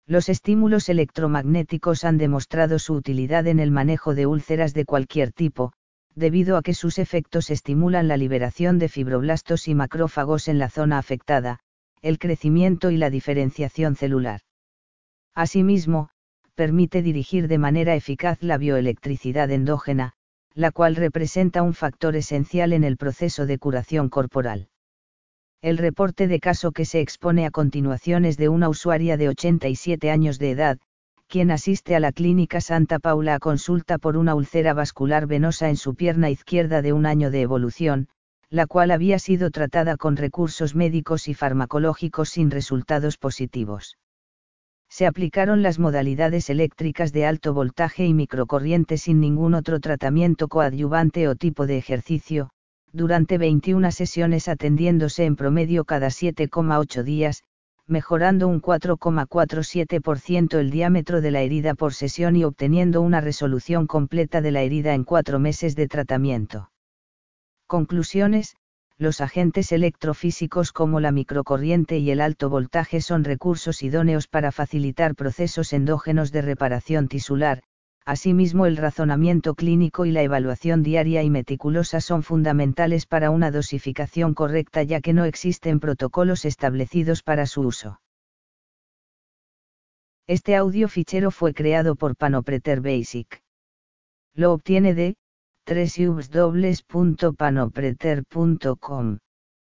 Los estímulos electromagnéticos han demostrado su utilidad en el manejo de úlceras de cualquier tipo, debido a que sus efectos estimulan la liberación de fibroblastos y macrófagos en la zona afectada, el crecimiento y la diferenciación celular. Asimismo, permite dirigir de manera eficaz la bioelectricidad endógena, la cual representa un factor esencial en el proceso de curación corporal. El reporte de caso que se expone a continuación es de una usuaria de 87 años de edad, quien asiste a la Clínica Santa Paula a consulta por una úlcera vascular venosa en su pierna izquierda de 1 año de evolución, la cual había sido tratada con recursos médicos y farmacológicos sin resultados positivos. Se aplicaron las modalidades eléctricas de alto voltaje y microcorriente sin ningún otro tratamiento coadyuvante o tipo de ejercicio, durante 21 sesiones atendiéndose en promedio cada 7,8 días, mejorando un 4,47% el diámetro de la herida por sesión y obteniendo una resolución completa de la herida en 4 meses de tratamiento. Conclusiones: los agentes electrofísicos como la microcorriente y el alto voltaje son recursos idóneos para facilitar procesos endógenos de reparación tisular. Asimismo, el razonamiento clínico y la evaluación diaria y meticulosa son fundamentales para una dosificación correcta, ya que no existen protocolos establecidos para su uso. Este audio fichero fue creado por Panopreter Basic. Lo obtiene de www.panopreter.com.